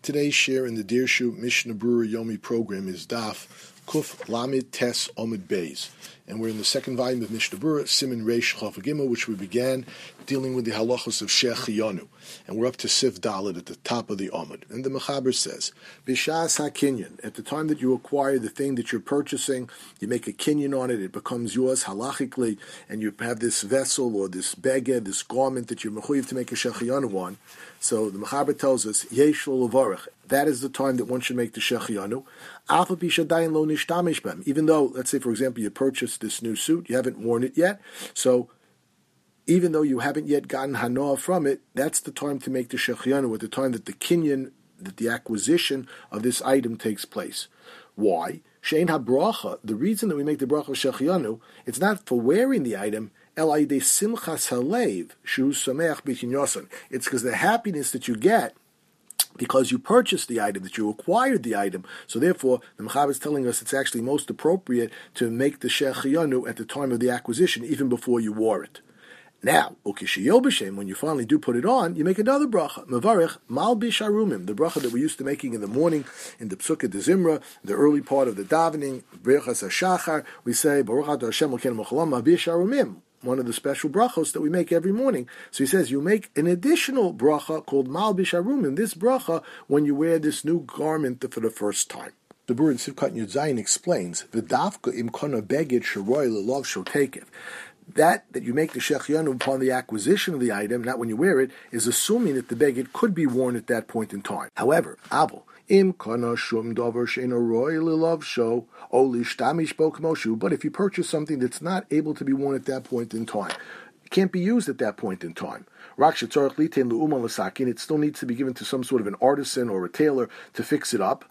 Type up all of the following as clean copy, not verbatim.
Today's share in the Dirshu Mishnah Berurah Yomi program is Daf Kuf Lamed Tes Omid Beis, and we're in the second volume of Mishnah Berurah Siman Reish Chaf Gimel, which we began dealing with the halachos of Shechiyanu, and we're up to Sif Dalet at the top of the Omid. And the Mechaber says, B'shas HaKinyan, at the time that you acquire the thing that you're purchasing, you make a kinyan on it, it becomes yours halachically, and you have this vessel or this beged, this garment that you're mechuyev to make a Shechiyanu on. So the Mechaber tells us, Yesh lo levarech, that is the time that one should make the Shechiyanu. Even though, let's say, for example, you purchased this new suit, you haven't worn it yet, so even though you haven't yet gotten hanoah from it, that's the time to make the Shechiyanu, at the time that the kinyan, that the acquisition of this item takes place. Why? Shein ha-bracha, the reason that we make the bracha of Shechiyanu, it's not for wearing the item, it's because the happiness that you get because you purchased the item, that you acquired the item. So therefore, the Mechaber is telling us it's actually most appropriate to make the Shechiyanu at the time of the acquisition, even before you wore it. Now, when you finally do put it on, you make another bracha. Mevarech mal bisharumim, the bracha that we're used to making in the morning, in the Psukah de Zimra, the early part of the davening, Berachas HaShachar, we say, Baruch atah Hashem Elokeinu Mochalam mal bisharumim, one of the special brachos that we make every morning. So he says you make an additional bracha called Mal Bisharumim, this bracha, when you wear this new garment for the first time. The Berurah in Sivkat Yud Zayin explains, V'dafka im kona beged sheroy lelov shotekev. That you make the Shechiyanu upon the acquisition of the item, not when you wear it, is assuming that the beged could be worn at that point in time. However, Abel, Im kana shum davar she'eino roy lelov sho o lishtamish bo k'moshu. But if you purchase something that's not able to be worn at that point in time, it can't be used at that point in time. Rak shetzorach litein le'uman l'sakin. It still needs to be given to some sort of an artisan or a tailor to fix it up.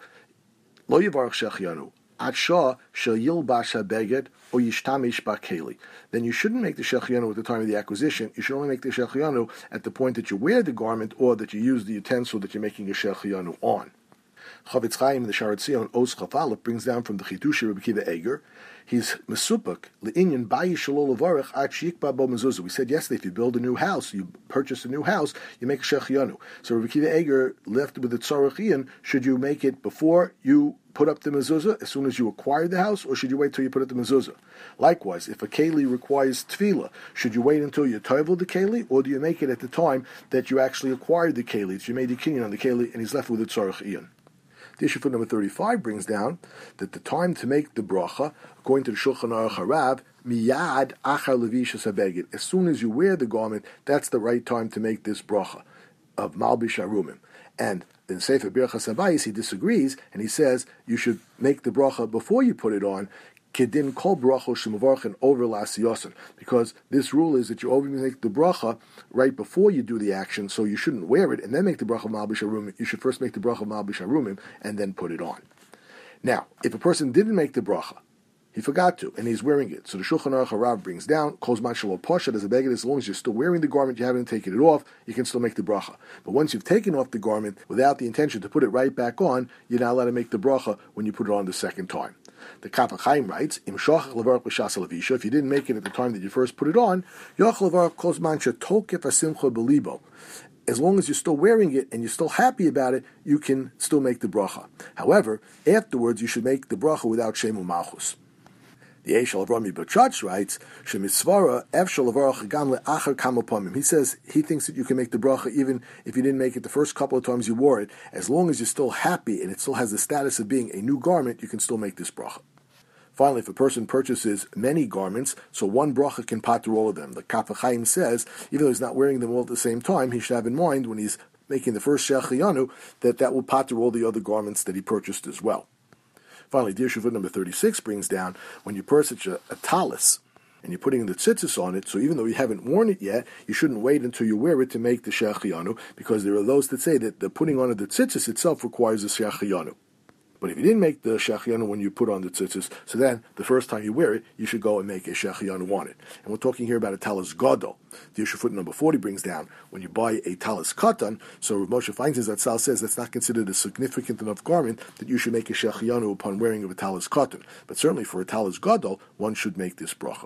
Lo yivarach Shechiyanu. Atsha shel yilbash habeged or yishtamish bakeli. Then you shouldn't make the Shechiyanu at the time of the acquisition. You should only make the Shechiyanu at the point that you wear the garment or that you use the utensil that you're making a Shechiyanu on. Chavetz Chaim, the Sharat Zion, Oz Chafalef, brings down from the Chidushi Rabbi Akiva Eiger. He's mesupuk le'inyan bayi shalol levarech at shikba bo mezuzah. We said yesterday, if you build a new house, you purchase a new house, you make a Shechiyanu. So Rabbi Akiva Eiger left with the tzarachian. Should you make it before you put up the mezuzah, as soon as you acquire the house, or should you wait till you put up the mezuzah? Likewise, if a keli requires tefillah, should you wait until you tovel the keli, or do you make it at the time that you actually acquired the keli, that you made the kinyan on the keli, and he's left with the tzarachian? The issue for number 35 brings down that the time to make the bracha, according to the Shulchan Aruch Harav, miyad achar levishas habeged. As soon as you wear the garment, that's the right time to make this bracha of Mal Bisharumim. And in Sefer Birchas Habayis, he disagrees, and he says you should make the bracha before you put it on, kedin kol bracha shemuvarchen over lasiyosan, because this rule is that you always make the bracha right before you do the action, so you shouldn't wear it and then make the bracha Mal Bisharumim. You should first make the bracha Mal Bisharumim and then put it on. Now, if a person didn't make the bracha, he forgot to, and he's wearing it. So the Shulchan Aruch Harav brings down, Kol Zman Shelo Poshet as a beged, as long as you're still wearing the garment, you haven't taken it off, you can still make the bracha. But once you've taken off the garment without the intention to put it right back on, you're not allowed to make the bracha when you put it on the second time. The Kaf HaChaim writes, Im shochach levarach b'shas levisha, if you didn't make it at the time that you first put it on, yoch levarach kol zman shetokef hasimcha b'libo. As long as you're still wearing it and you're still happy about it, you can still make the bracha. However, afterwards you should make the bracha without shemu malchus. The Eishal of Rami Bachach writes, Shemitzvara efshal levarach gam le'achar kamopamim. He says he thinks that you can make the bracha even if you didn't make it the first couple of times you wore it. As long as you're still happy and it still has the status of being a new garment, you can still make this bracha. Finally, if a person purchases many garments, so one bracha can pater all of them. The Kaf HaChaim says, even though he's not wearing them all at the same time, he should have in mind when he's making the first Shechiyanu that will pater all the other garments that he purchased as well. Finally, Dir Shuvah number 36 brings down, when you purchase a talis, and you're putting the tzitzis on it, so even though you haven't worn it yet, you shouldn't wait until you wear it to make the Shechiyanu, because there are those that say that the putting on of the tzitzis itself requires a Shechiyanu. But if you didn't make the Shechiyanu when you put on the tzitzis, so then the first time you wear it, you should go and make a Shechiyanu on it. And we're talking here about a talis gadol. The issue footnote number 40 brings down, when you buy a talis katan, so Rav Moshe Feinstein Zatzal says that's not considered a significant enough garment that you should make a Shechiyanu upon wearing of a talis katan. But certainly for a talis gadol, one should make this bracha.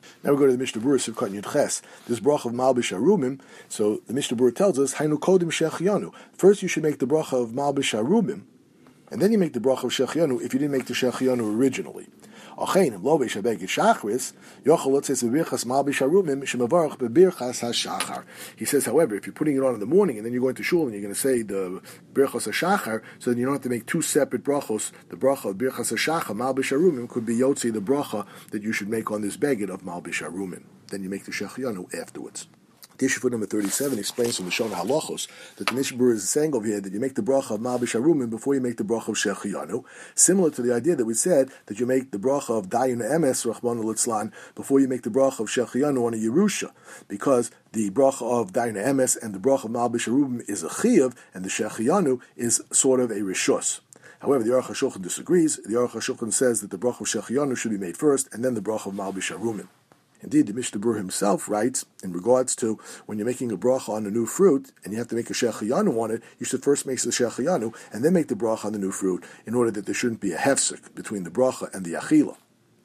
Now we go to the Mishnah Berurah Sivkot Yud Ches. This bracha of Malbish Arumim. So the Mishnah Berurah tells us, Hainu Kodim Shechianu. First, you should make the bracha of Malbish Arumim, and then you make the bracha of Shechianu if you didn't make the Shechianu originally. He says, however, if you're putting it on in the morning and then you're going to shul and you're going to say the birchas hashachar, so then you don't have to make two separate brachos. The bracha of birchas hashachar, malbish harumim, could be yotzi the bracha that you should make on this beged of malbish harumim. Then you make the shechianu afterwards. The issue for number 37 explains from the Shona Halachos that the Mishnah Berurah is saying over here that you make the bracha of Malbish Harumim before you make the bracha of Shechianu, similar to the idea that we said that you make the bracha of Dayan Emes Rachmana Litzlan before you make the bracha of Shechianu on a Yerusha, because the bracha of Dayan Emes and the bracha of Malbish Harumim is a Chiyav, and the Shechianu is sort of a Rishus. However, the Aruch HaShulchan disagrees. The Aruch HaShulchan says that the bracha of Shechianu should be made first, and then the bracha of Malbish Harumim. Indeed, the Mishnah Berurah himself writes, in regards to when you're making a bracha on a new fruit, and you have to make a shechiyanu on it, you should first make the shechiyanu, and then make the bracha on the new fruit, in order that there shouldn't be a hefsek between the bracha and the achila.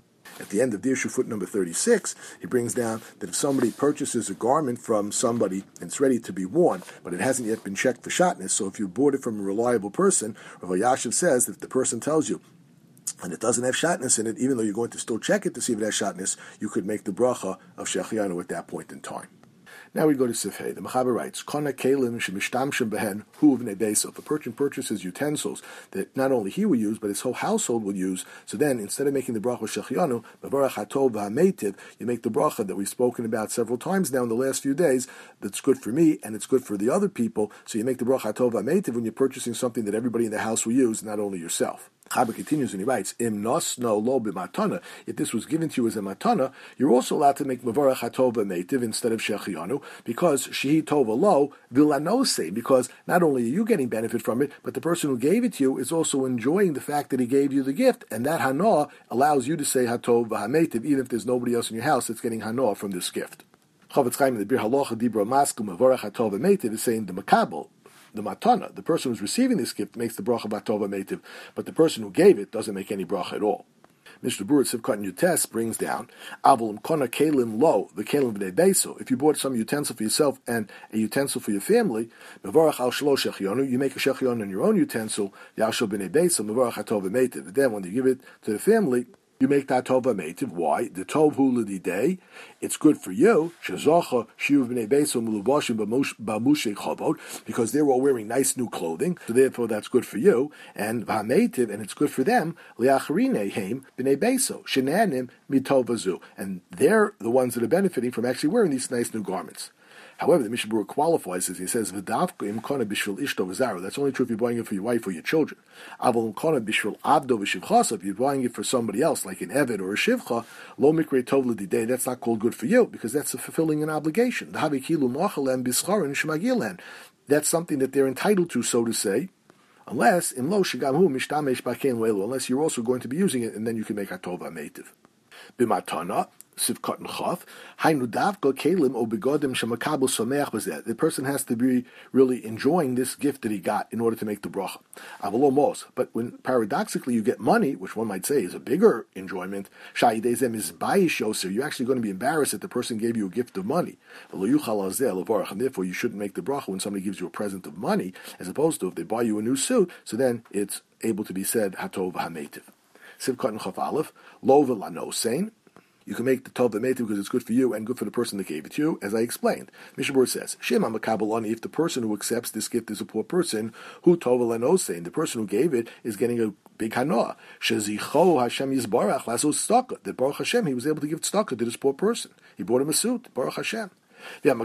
At the end of Dirshu foot number 36, he brings down that if somebody purchases a garment from somebody and it's ready to be worn, but it hasn't yet been checked for shotness, so if you bought it from a reliable person, Rav Yashiv says that if the person tells you, and it doesn't have shatness in it, even though you're going to still check it to see if it has shatness, you could make the bracha of Shechianu at that point in time. Now we go to Sifhei. The Mechaber writes, Kona kelim shemishtamshim behen hu v'nei beso. If a person purchases utensils that not only he will use, but his whole household will use, so then instead of making the bracha of Shechianu, Mevarach hatov v'hameitiv, you make the bracha that we've spoken about several times now in the last few days, that's good for me and it's good for the other people, so you make the bracha hatov v'hameitiv when you're purchasing something that everybody in the house will use, not only yourself. Chaber continues and he writes, Im nosno lo b'matana. If this was given to you as a matana, you're also allowed to make Mevarach hatov v'hameitiv instead of Shechianu, because shehi tova lo vilanose, because not only are you getting benefit from it, but the person who gave it to you is also enjoying the fact that he gave you the gift, and that hana allows you to say hatov v'hameitiv, even if there's nobody else in your house that's getting hana from this gift. Chavetz Chaim in the Bir Halacha Dibra Maskum Mevarach hatov v'hameitiv is saying the makabel, the matana, the person who's receiving this gift makes the bracha batov v'hameitiv, but the person who gave it doesn't make any bracha at all. Mishnah Berurah Sivkot Yud Tes brings down Avol Kona Kelim Lo the Kelim B'nei Beso. If you bought some utensil for yourself and a utensil for your family, Mevarach Al Shelo Shechianu, you make a Shechianu on your own utensil, Yashel B'nei Beso Mevarach Hatov V'hameitiv. Then when you give it to the family, you make that tov v'hameitiv. Why? The tov hu l'didei. It's good for you. Shezocha shiuv b'nei beiso mulubashim b'mushei chavod, because they're all wearing nice new clothing. So therefore, that's good for you. And v'hameitiv, and it's good for them. Liacharine heim b'nei beiso shenanim mitov vazu, and they're the ones that are benefiting from actually wearing these nice new garments. However, the Mishnah Berurah qualifies as he says, "V'davka im kona b'shvil ishto v'zaro." That's only true if you're buying it for your wife or your children. Avol im kona b'shvil abdo v'shivchasa. If you're buying it for somebody else, like an eved or a shivcha, lo mikrei tov l'didei. That's not called good for you because that's fulfilling an obligation. D'havi kilu machalem b'scharin shemagilen. That's something that they're entitled to, so to say. Unless in lo shigamhu mishtamesh b'kein lo'elu. Unless you're also going to be using it, and then you can make hatov v'hameitiv. B'matana. Sivkot and Chav, Hainu Davka Kalim O Begodim Shemakabel Sameach Bazeh. The person has to be really enjoying this gift that he got in order to make the bracha. Avalomos. But when paradoxically you get money, which one might say is a bigger enjoyment, Sha'idezem is Bayish Yoser, you're actually going to be embarrassed that the person gave you a gift of money. And therefore you shouldn't make the bracha when somebody gives you a present of money, as opposed to if they buy you a new suit, so then it's able to be said Hatov V'hameitiv. Sivkot and Chav Aleph, Lo V'lanosein. You can make the tov v'hameitiv because it's good for you and good for the person that gave it to you, as I explained. Mishnah Berurah says, Shema makabel, if the person who accepts this gift is a poor person, who tov v'lanosein, the person who gave it is getting a big hanoah. Shezicho Hashem yizbarach lasos tzedakah. That Baruch Hashem, he was able to give tzedakah to this poor person. He bought him a suit, Baruch Hashem. And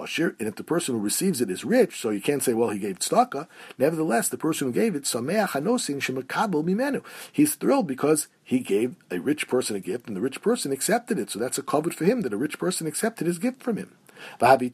if the person who receives it is rich, so you can't say, well, he gave tzedakah. Nevertheless, the person who gave it, sameach hanosin shemakabel mimenu. He's thrilled because he gave a rich person a gift, and the rich person accepted it. So that's a covet for him that a rich person accepted his gift from him. And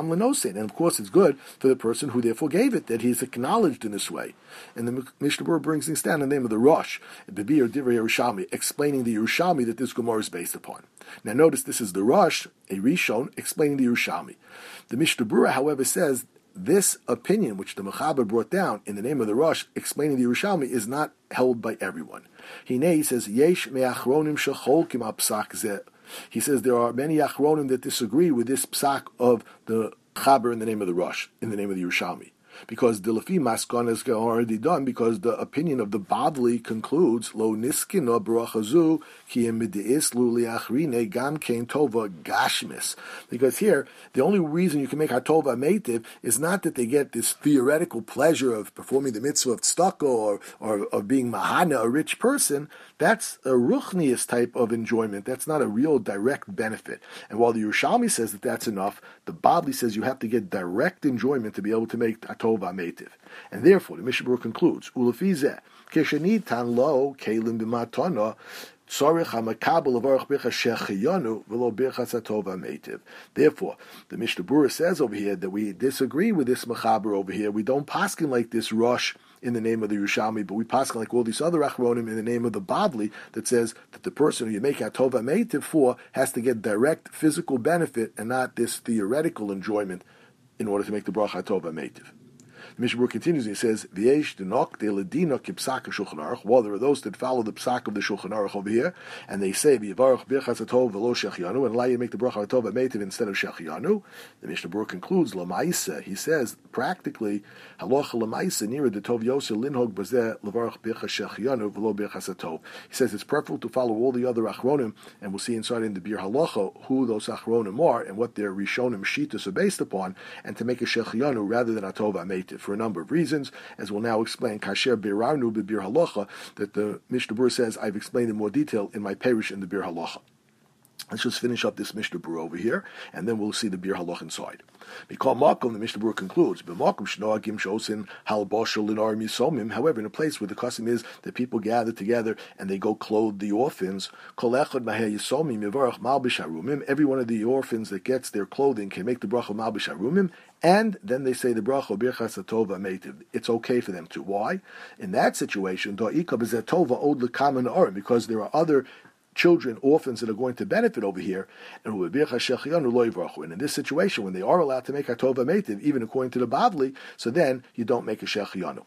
of course, it's good for the person who therefore gave it, that he's acknowledged in this way. And the Mishnah Berurah brings things down in the name of the Rosh, Bebi or Divrei Yerushalmi, explaining the Yerushalmi that this Gemara is based upon. Now notice this is the Rosh, a Rishon, explaining the Yerushalmi. The Mishnah Berurah, however, says this opinion, which the Mechaber brought down in the name of the Rosh, explaining the Yerushalmi, is not held by everyone. He says, Yesh me'achronim shecholkim al psak zeh He says there are many Achronim that disagree with this psak of the Chaber in the name of the Rosh, in the name of the Yerushalmi. Because the Lefi Maskon is already done, because the opinion of the Bavli concludes Lo niskina brachazu ki emideis lu liachrine gam kein tova gashmis. Because here the only reason you can make hatova meitiv is not that they get this theoretical pleasure of performing the mitzvah of tzedakah or of being mahana, a rich person. That's a ruchnius type of enjoyment. That's not a real direct benefit. And while the Yerushalmi says that that's enough, the Bavli says you have to get direct enjoyment to be able to make Atova Meitiv. And therefore, the Mishnah Berurah concludes, Ulafizeh, Keshenitan lo kelim b'matana, therefore, the Mishnah Berurah says over here that we disagree with this mechaber over here. We don't paskin like this Rosh in the name of the Yerushalmi, but we paskin like all these other Achronim in the name of the Bavli that says that the person who you make Atova Meitiv for has to get direct physical benefit and not this theoretical enjoyment in order to make the bracha Atova Meitiv. The Mishnah Berurah continues and he says, V'yesh denok de ledina kipsak Shulchan Aruch. Well, there are those that follow the psak of the Shulchan Aruch over here, and they say, V'yivarach birchas atov v'lo shechianu, and allow you to make the bracha atov meitiv instead of shechianu. The Mishnah Berurah concludes, Lamaisa, he says, practically, halacha lamaisa, near the tov yosel linhog bazeh levarach birchas shechianu v'lo birchas atov. He says it's preferable to follow all the other achronim, and we'll see inside in the Bir Halacha who those achronim are and what their rishonim shitas are based upon, and to make a shechianu rather than atov meitiv. For a number of reasons, as we'll now explain, Kasher Birarnu B'Bir Halacha, that the Mishnah Berurah says I've explained in more detail in my parish in the Bir Halacha. Let's just finish up this Mishnah Berurah over here, and then we'll see the Bir Halacha inside. Mikol Makom, the Mishnah Berurah concludes, B'Makom Shnoagim Shosin Halboshel Linar Misomim. However, in a place where the custom is that people gather together and they go clothe the orphans, Kol Echad Maheh Yisomim Yivarach Malbish Harumim. Every one of the orphans that gets their clothing can make the bracha Malbish Harumim, and then they say the bracha Birchas Atova Meitiv. It's okay for them to. Why? In that situation, Da'ika B'Zetova Od L'Kaman Arim, because there are other children, orphans that are going to benefit over here, and in this situation, when they are allowed to make Atova Meitiv, even according to the Bavli, so then you don't make a Shechianu.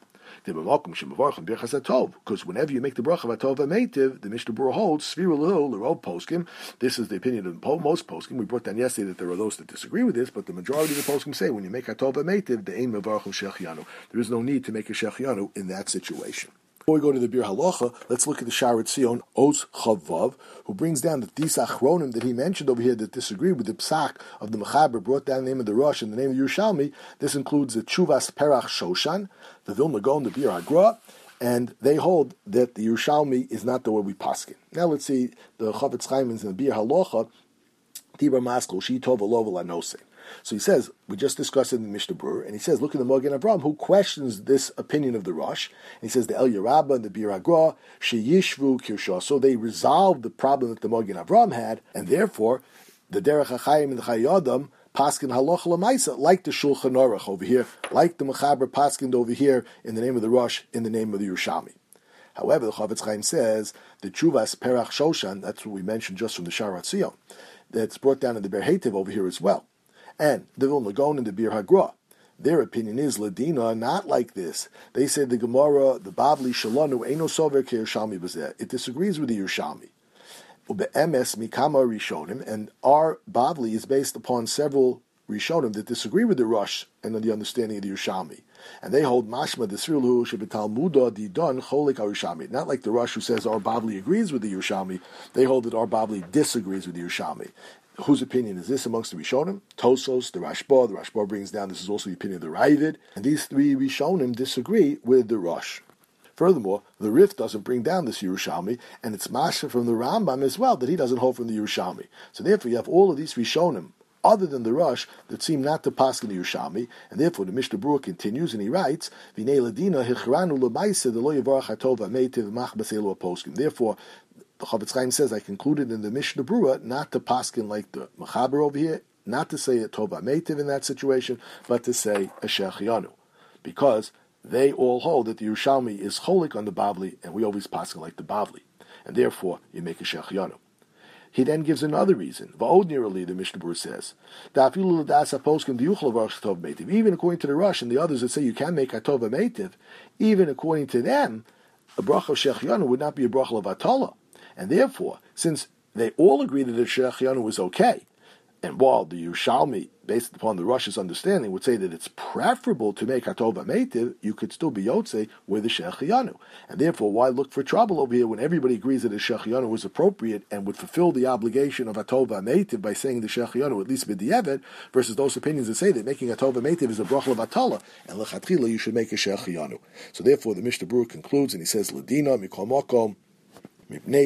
Because whenever you make the bracha of Atova Meitiv, the Mishnah Berurah holds Svirul L'Rov Poskim. This is the opinion of most Poskim. We brought down yesterday that there are those that disagree with this, but the majority of the Poskim say when you make Atova Meitiv, the aim of Shechianu. There is no need to make a Shechianu in that situation. Before we go to the Bir Halacha, let's look at the Sharet Zion, Oz Chavav, who brings down that these Achronim that he mentioned over here that disagree with the Psak of the Mechaber, brought down the name of the Rosh and the name of Yerushalmi. This includes the Chuvas Perach Shoshan, the Vilna Gaon, the Bir Hagra, and they hold that the Yerushalmi is not the way we paskin. Now let's see the Chavetz Chaim in the Bir Halacha, Tibra Maskul, Shi Tov Elov Lanosein. So he says, we just discussed it in the Mishnah Berurah, and he says, look at the Magen Avraham, who questions this opinion of the Rosh. And he says, the El Yerabba and the Bir Hagra, Sheyishvu Kirshah. So they resolved the problem that the Magen Avraham had, and therefore, the Derech HaChaim and the Chayei paskin halacha l'maisa, like the Shulchan Aruch over here, like the Mechaber paskin over here, in the name of the Rosh, in the name of the Yerushalmi. However, the Chavetz Chaim says, the Chuvas Perach Shoshan, that's what we mentioned just from the Sharat Zion, that's brought down in the Ber Heitev over here as well. And the Vilna Gaon and the Bir Hagra, their opinion is Ladina, not like this. They say the Gemara, the Bavli Shalanu, Eino Sover Ke Yerushalmi Bazeh. It disagrees with the Yerushalmi. Ube'emes Mikama Rishonim, and our Bavli is based upon several Rishonim that disagree with the Rosh and the understanding of the Yerushalmi. And they hold Mashma Desrilhu Shebetalmuda Didon Cholik Yerushalmi. Not like the Rosh who says our Bavli agrees with the Yerushalmi. They hold that our Bavli disagrees with the Yerushalmi. Whose opinion is this amongst the Rishonim? Tosos, the Rashba. The Rashba brings down, this is also the opinion of the Ravid. And these three Rishonim disagree with the Rosh. Furthermore, the Rif doesn't bring down this Yerushalmi, and it's Masha from the Rambam as well, that he doesn't hold from the Yerushalmi. So therefore you have all of these Rishonim, other than the Rosh, that seem not to pass in the Yerushalmi, and therefore the Mishnah Berurah continues and he writes, V'nei ladina hichranu l'maisa de lo yavarach hatova meitiv machbaselu aposkim. Therefore, the Chavetz Chaim says, I concluded in the Mishnah Berurah not to paskin like the Mechaber over here, not to say a tova meitiv in that situation, but to say a shechianu, because they all hold that the Yerushalmi is cholik on the Bavli, and we always paskin like the Bavli, and therefore you make a shechianu. He then gives another reason. Va'odnirali, the Mishnah Berurah says, even according to the Rosh and the others that say you can make a tova meitiv, even according to them, a bracha of shechianu would not be a bracha of atala. And therefore, since they all agree that the Shechianu was okay. And while the Yerushalmi, based upon the Rosh's understanding, would say that it's preferable to make Hatov HaMeitiv, you could still be Yotze with the Shechianu. And therefore, why look for trouble over here when everybody agrees that the Shechianu was appropriate and would fulfill the obligation of Hatov HaMeitiv by saying the Shechianu, at least B'di'evet, versus those opinions that say that making Hatov HaMeitiv is a bracha Vatala, and L'chatchila you should make a Shechianu. So therefore, the Mishnah Berurah concludes, and he says, L'dina mikol mokom, therefore,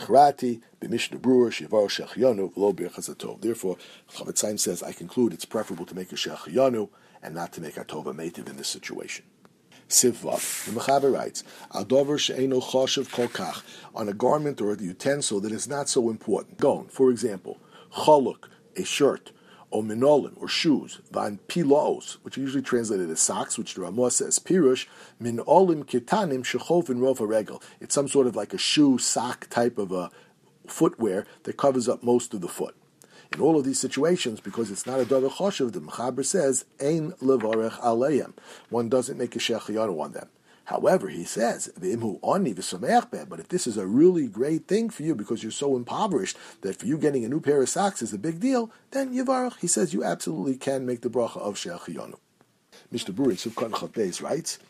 Chavetz Chaim says, I conclude it's preferable to make a Shechianu and not to make a Tova Meitiv in this situation. Sivvav, the Mechaber writes, Adover she'eino choshev kol kach, on a garment or a utensil that is not so important. Gon, for example, choluk, a shirt, or minolim, or shoes, van pilaos, which are usually translated as socks, which the Ramah says, pirush, minolim kitanim shechov in rofa regel. It's some sort of like a shoe, sock type of a footwear that covers up most of the foot. In all of these situations, because it's not a davar choshev, the Mechaber says, ein levarech aleim. One doesn't make a shechianu on them. However, he says, but if this is a really great thing for you because you're so impoverished that for you getting a new pair of socks is a big deal, then Yivarach, he says you absolutely can make the bracha of Shechianu. Mr. Berurah, Sivkot Chavbeis, writes,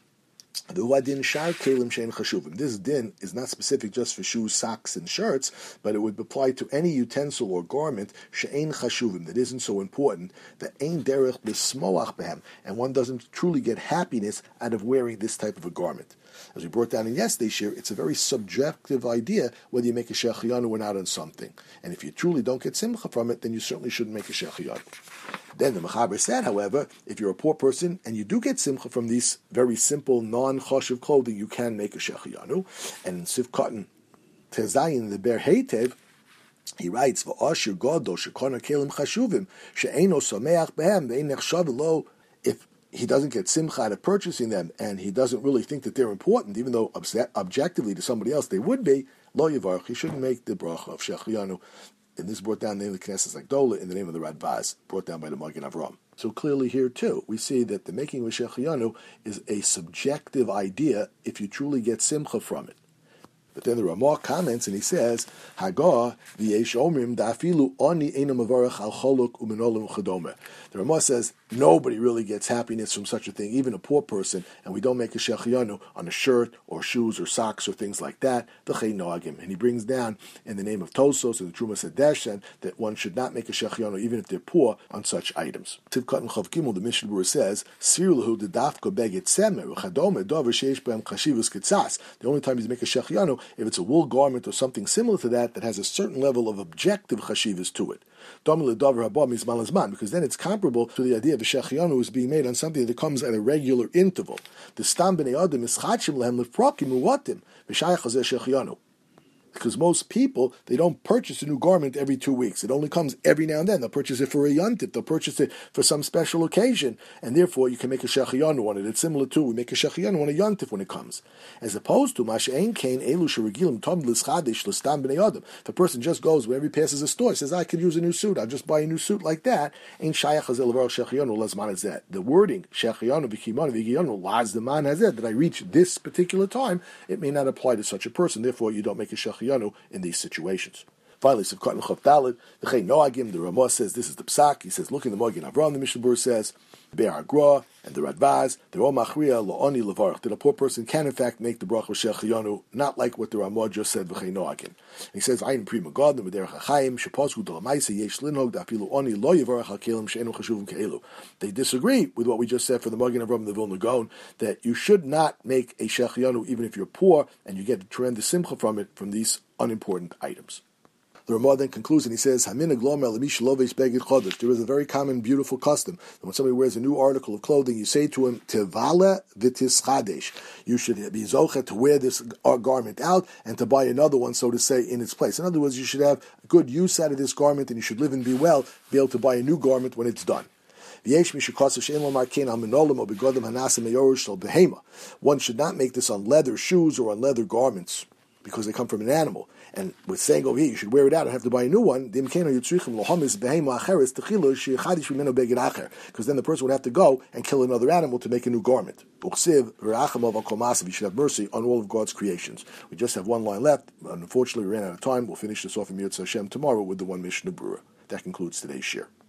this din is not specific just for shoes, socks, and shirts, but it would apply to any utensil or garment she'ein chashuvim, that isn't so important, that ein derech b'smoach behem, and one doesn't truly get happiness out of wearing this type of a garment. As we brought down in yesterday's shir, it's a very subjective idea whether you make a shechianu or not on something. And if you truly don't get simcha from it, then you certainly shouldn't make a shechianu. Then the Mechaber said, however, if you're a poor person and you do get simcha from these very simple, non-choshev clothing, you can make a shechianu. And in Sivkot Tezayin, the Ber Heitev, he writes, "V'asher gado shekona kelim chashuvim she'eino sameach behem ve'ein nechshav lo." If he doesn't get simcha out of purchasing them, and he doesn't really think that they're important, even though objectively to somebody else they would be, lo yivarach, he shouldn't make the bracha of shechianu. And this is brought down in the name of the Knesset Agdola in the name of the Radbaz, brought down by the Magen Avram. So clearly here too, we see that the making of a shechianu is a subjective idea if you truly get simcha from it. But then the Ramah comments and he says, Hagah v'yesh omrim da'afilu oni eina mavarach al choluk umenolim chadome. The Ramah says nobody really gets happiness from such a thing, even a poor person, and we don't make a shechianu on a shirt or shoes or socks or things like that. V'chei noagim, and he brings down in the name of Tosos and the Trumas Hadeshen that one should not make a shechianu even if they're poor on such items. Tivkat and Chav Gimel, the Mishnah Berurah says, Sirlahu the dafka begit semer chadome dover sheish behem chashivus kitzas. The only time you make a shechianu if it's a wool garment or something similar to that has a certain level of objective chashivas to it. Because then it's comparable to the idea of a shechianu is being made on something that comes at a regular interval. The stam b'nei adam is chachim lehem lefrakim uvatim v'shayach hazeh shechianu. Because most people, they don't purchase a new garment every 2 weeks. It only comes every now and then. They'll purchase it for a yontif. They'll purchase it for some special occasion. And therefore, you can make a shechianu on it. It's similar to, we make a shechianu on a yontif when it comes. As opposed to, masha'ein kain elu sheregilim tom l'schadish l'stam b'nei adam. If a person just goes wherever he passes a store, says, I could use a new suit. I'll just buy a new suit like that. Ain't shayach hazeh l'var shechianu lazman hazeh. The wording, shechianu v'kimanu v'giyanu laz deman hazeh, that I reach this particular time, it may not apply to such a person. Therefore, you don't make a shechianu in these situations. Finally, Sivkot and Chav Dalet, the Chei Noagim, the Ramah says this is the Psak. He says, look in the Magen Avram, the Mishnah Berurah says, Be'er Hagra and the Radbaz, they're all machriya la'oni levarach, that a poor person can in fact make the bracha shechianu, not like what the Ramah just said, v'chei noagin. He says, Ayin pri Magadim v'derech hachayim shepasku d'lamaisa yesh linog da'afilu oni lo yivarach al kelim she'enu chashuvim ke'elu. They disagree with what we just said for the Magen Avram and the Vilna Gaon, that you should not make a shechianu even if you're poor, and you get tremendous simcha from it, from these unimportant items. The Ramah then concludes and he says, there is a very common, beautiful custom that when somebody wears a new article of clothing, you say to him, Tevala v'tischadesh. You should be zochet to wear this garment out and to buy another one, so to say, in its place. In other words, you should have good use out of this garment and you should live and be well, be able to buy a new garment when it's done. One should not make this on leather shoes or on leather garments. because they come from an animal. And we're saying over here, you should wear it out and have to buy a new one. Because then the person would have to go and kill another animal to make a new garment. You should have mercy on all of God's creations. We just have one line left. Unfortunately, we ran out of time. We'll finish this off in Mirz Hashem tomorrow with the one Mishnah Berurah. That concludes today's share.